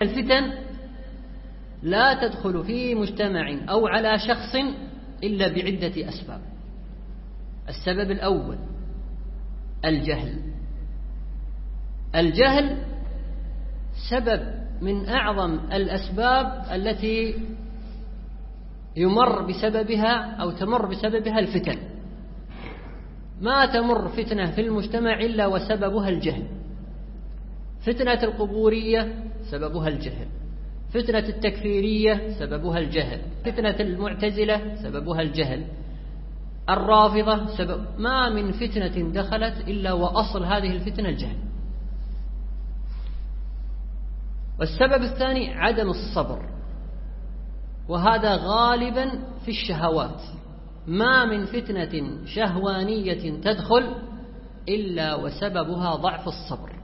الفتن لا تدخل في مجتمع أو على شخص إلا بعدة أسباب. السبب الأول الجهل. الجهل سبب من أعظم الأسباب التي يمر بسببها أو تمر بسببها الفتن. ما تمر فتنة في المجتمع إلا وسببها الجهل. فتنة القبورية سببها الجهل، فتنة التكفيرية سببها الجهل، فتنة المعتزلة سببها الجهل، الرافضة ما من فتنة دخلت إلا وأصل هذه الفتنة الجهل. والسبب الثاني عدم الصبر، وهذا غالبا في الشهوات. ما من فتنة شهوانية تدخل إلا وسببها ضعف الصبر.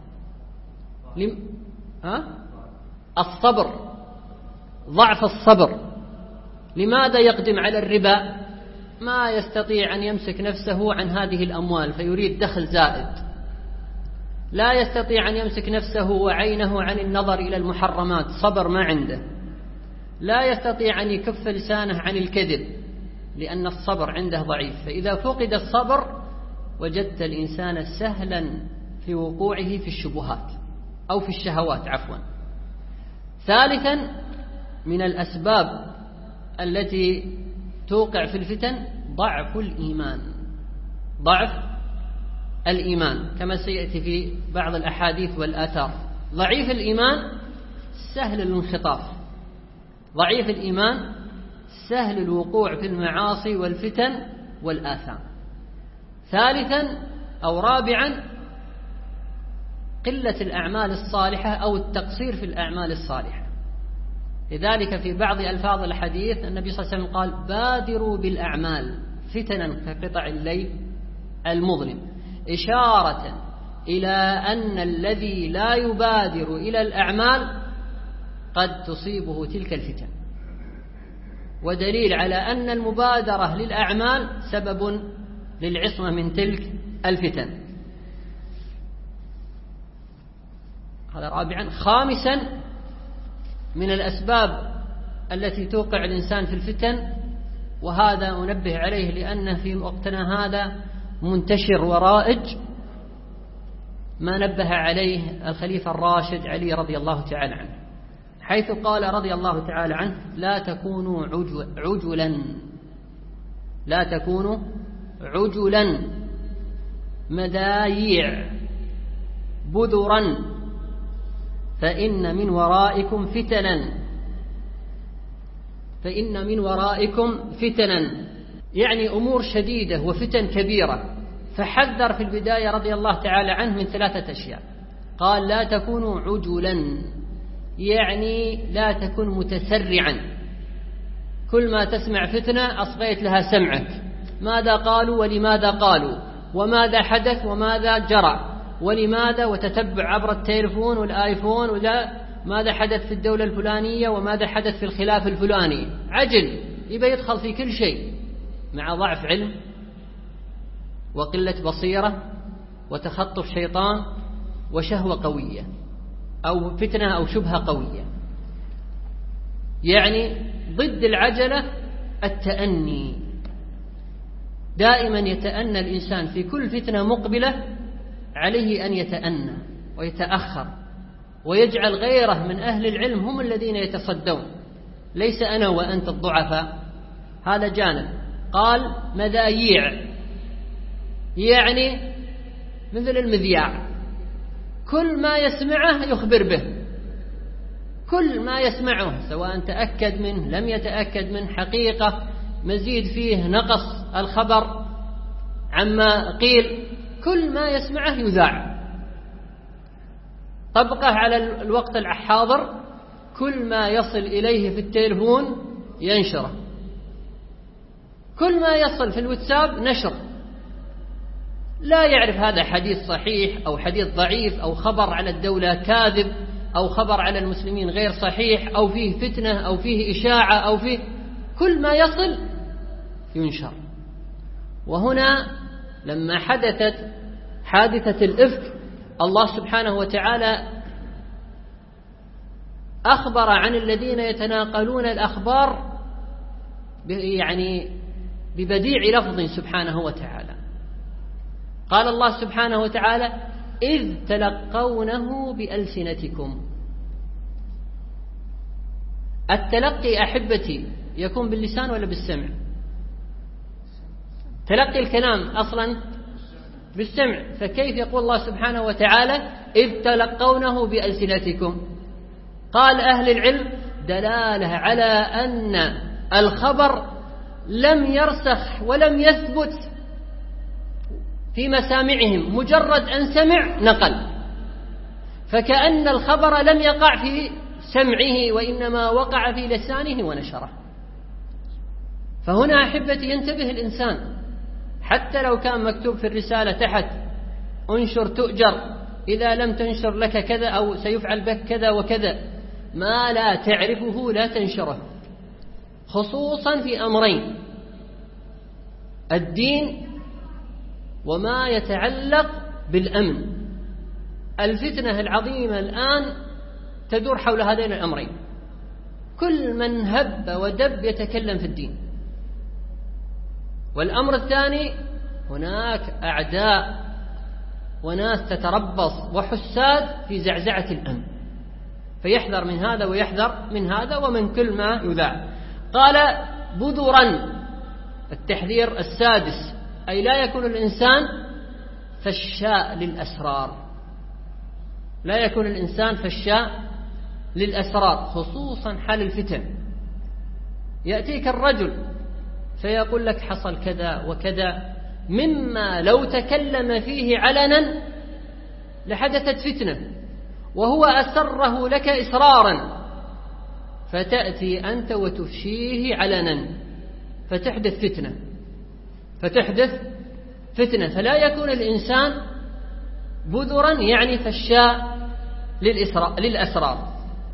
الصبر، ضعف الصبر. لماذا يقدم على الربا؟ ما يستطيع أن يمسك نفسه عن هذه الأموال فيريد دخل زائد. لا يستطيع أن يمسك نفسه وعينه عن النظر إلى المحرمات، صبر ما عنده. لا يستطيع أن يكف لسانه عن الكذب لأن الصبر عنده ضعيف. فإذا فقد الصبر وجدت الإنسان سهلا في وقوعه في الشبهات أو في الشهوات عفوا. ثالثا من الأسباب التي توقع في الفتن ضعف الإيمان. ضعف الإيمان كما سيأتي في بعض الأحاديث والآثار. ضعيف الإيمان سهل الانخطاف، ضعيف الإيمان سهل الوقوع في المعاصي والفتن والآثام. ثالثا أو رابعا قلة الأعمال الصالحة أو التقصير في الأعمال الصالحة. لذلك في بعض ألفاظ الحديث النبي صلى الله عليه وسلم قال بادروا بالأعمال فتنا كقطع الليل المظلم، إشارة إلى أن الذي لا يبادر إلى الأعمال قد تصيبه تلك الفتن، ودليل على أن المبادرة للأعمال سبب للعصمة من تلك الفتن. هذا رابعا. خامسا من الأسباب التي توقع الإنسان في الفتن، وهذا أنبه عليه لأنه في وقتنا هذا منتشر ورائج، ما نبه عليه الخليفة الراشد علي رضي الله تعالى عنه، حيث قال رضي الله تعالى عنه لا تكونوا عجلا، لا تكونوا عجلا مدايع بذرا فإن من ورائكم فتنا، فإن من ورائكم فتنا، يعني أمور شديدة وفتن كبيرة. فحذر في البداية رضي الله تعالى عنه من ثلاثة أشياء. قال لا تكونوا عجلا، يعني لا تكن متسرعا، كل ما تسمع فتنة أصغيت لها سمعك، ماذا قالوا ولماذا قالوا وماذا حدث وماذا جرى ولماذا، وتتبع عبر التليفون والآيفون ولا ماذا حدث في الدولة الفلانية وماذا حدث في الخلاف الفلاني. عجل، يبقى يدخل في كل شيء، مع ضعف علم وقلة بصيرة وتخطف شيطان وشهوة قوية أو فتنة أو شبهة قوية. يعني ضد العجلة التأني، دائما يتأنى الإنسان في كل فتنة مقبلة، عليه أن يتأنى ويتأخر ويجعل غيره من أهل العلم هم الذين يتصدون، ليس أنا وأنت الضعفاء. هذا جانب. قال مذايع، يعني مثل المذياع، كل ما يسمعه يخبر به، كل ما يسمعه سواء تأكد منه لم يتأكد منه، حقيقة مزيد فيه نقص الخبر عما قيل، كل ما يسمعه يذاع. طبقه على الوقت الحاضر، كل ما يصل إليه في التليفون ينشره، كل ما يصل في الواتساب نشر. لا يعرف هذا حديث صحيح أو حديث ضعيف أو خبر على الدولة كاذب أو خبر على المسلمين غير صحيح أو فيه فتنة أو فيه إشاعة أو فيه، كل ما يصل ينشر. وهنا لما حدثت حادثة الإفك الله سبحانه وتعالى أخبر عن الذين يتناقلون الأخبار يعني ببديع لفظ سبحانه وتعالى. قال الله سبحانه وتعالى: إذ تلقونه بألسنتكم. التلقي أحبتي يكون باللسان ولا بالسمع؟ تلقي الكلام أصلا بالسمع، فكيف يقول الله سبحانه وتعالى إذ تلقونه بألسنتكم؟ قال أهل العلم: دلالة على أن الخبر لم يرسخ ولم يثبت في مسامعهم، مجرد أن سمع نقل، فكأن الخبر لم يقع في سمعه وإنما وقع في لسانه ونشره. فهنا أحبتي ينتبه الإنسان، حتى لو كان مكتوب في الرسالة تحت: انشر تؤجر، إذا لم تنشر لك كذا، أو سيفعل بك كذا وكذا، ما لا تعرفه لا تنشره، خصوصا في أمرين: الدين وما يتعلق بالأمن. الفتنة العظيمة الآن تدور حول هذين الأمرين، كل من هب ودب يتكلم في الدين. والأمر الثاني: هناك أعداء وناس تتربص وحساد في زعزعة الأمن، فيحذر من هذا ويحذر من هذا ومن كل ما يذاع. قال: بذرا، التحذير السادس، أي لا يكون الإنسان فشاء للأسرار، لا يكون الإنسان فشاء للأسرار، خصوصا حال الفتن. يأتيك الرجل فيقول لك حصل كذا وكذا، مما لو تكلم فيه علنا لحدثت فتنة، وهو أسره لك إسرارا، فتأتي أنت وتفشيه علنا فتحدث فتنة. فلا يكون الإنسان بذرا يعني فشاء للأسرار.